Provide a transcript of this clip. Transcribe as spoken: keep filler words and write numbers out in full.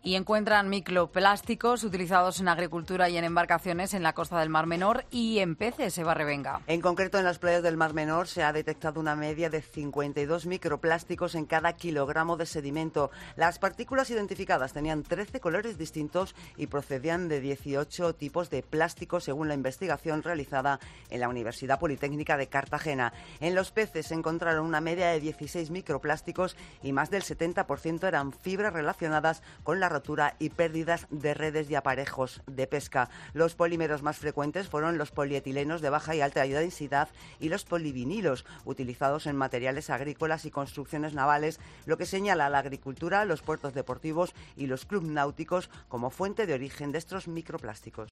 Y encuentran microplásticos utilizados en agricultura y en embarcaciones en la costa del Mar Menor y en peces, Eva Revenga. En concreto, en las playas del Mar Menor se ha detectado una media de cincuenta y dos microplásticos en cada kilogramo de sedimento. Las partículas identificadas tenían trece colores distintos y procedían de dieciocho tipos de plástico, según la investigación realizada en la Universidad Politécnica de Cartagena. En los peces se encontraron una media de dieciséis microplásticos y más del setenta por ciento eran fibras relacionadas con la rotura y pérdidas de redes y aparejos de pesca. Los polímeros más frecuentes fueron los polietilenos de baja y alta densidad y los polivinilos, utilizados en materiales agrícolas y construcciones navales, lo que señala a la agricultura, los puertos deportivos y los clubes náuticos como fuente de origen de estos microplásticos.